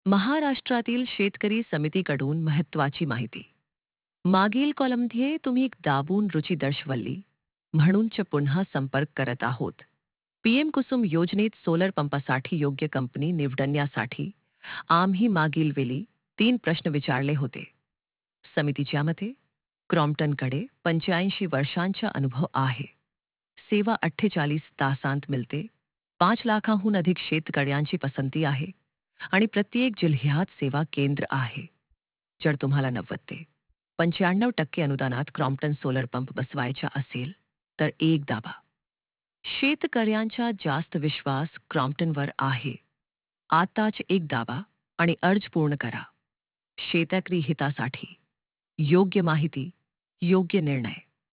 महाराष्ट्रातील शेतकरी समितीकडून महत्त्वाची माहिती. मागील कॉलममध्ये तुम्ही एक दाबून रुची दर्शवली म्हणूनच पुन्हा संपर्क करत आहोत. पीएम कुसुम योजनेत सोलर पंपासाठी योग्य कंपनी निवडण्यासाठी आम्ही मागील वेळी 3 प्रश्न विचारले होते. समितीच्या मते क्रॉम्प्टनकडे 85 वर्षांचा अनुभव आहे. सेवा 48 तासांत मिळते. 5 लाखांहून अधिक शेतकऱ्यांची पसंती आहे आणि प्रत्येक जिल्ह्यात सेवा केंद्र आहे. जर तुम्हाला 90 ते 95% अनुदानात क्रॉम्प्टन सोलर पंप बसवायचा असेल तर एक दाबा. शेतकऱ्यांचा जास्त विश्वास क्रॉम्प्टनवर आहे. आताच एक दाबा आणि अर्ज पूर्ण करा. शेतकरी हितासाठी योग्य माहिती, योग्य निर्णय.